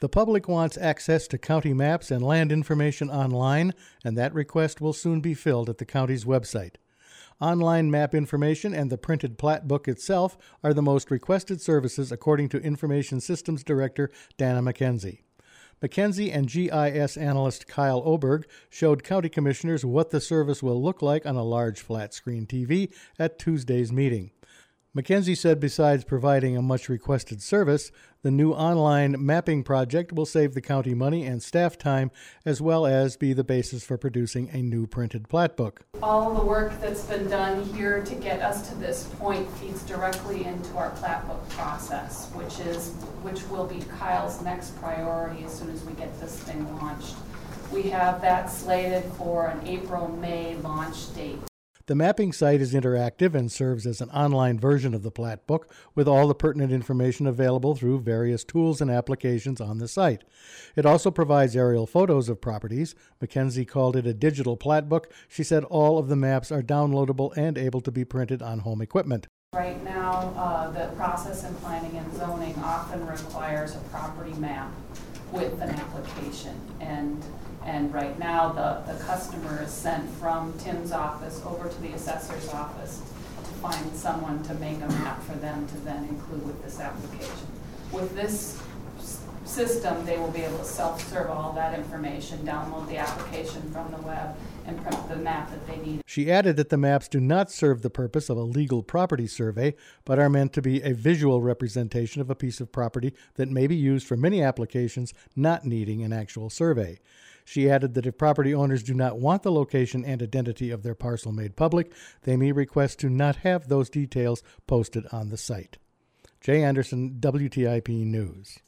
The public wants access to county maps and land information online, and that request will soon be filled at the county's website. Online map information and the printed plat book itself are the most requested services, according to Information Systems Director Dana McKenzie. McKenzie and GIS analyst Kyle Oberg showed county commissioners what the service will look like on a large flat-screen TV at Tuesday's meeting. McKenzie said besides providing a much-requested service, the new online mapping project will save the county money and staff time, as well as be the basis for producing a new printed plat book. All the work that's been done here to get us to this point feeds directly into our plat book process, which will be Kyle's next priority as soon as we get this thing launched. We have that slated for an April-May launch date. The mapping site is interactive and serves as an online version of the plat book with all the pertinent information available through various tools and applications on the site. It also provides aerial photos of properties. McKenzie called it a digital plat book. She said all of the maps are downloadable and able to be printed on home equipment. Right now, the process in planning and zoning often requires a property map with an application. And right now, the customer is sent from Tim's office over to the assessor's office to find someone to make a map for them to then include with this application. With this system, they will be able to self-serve all that information, download the application from the web, and print the map that they need. She added that the maps do not serve the purpose of a legal property survey, but are meant to be a visual representation of a piece of property that may be used for many applications not needing an actual survey. She added that if property owners do not want the location and identity of their parcel made public, they may request to not have those details posted on the site. Jay Anderson, WTIP News.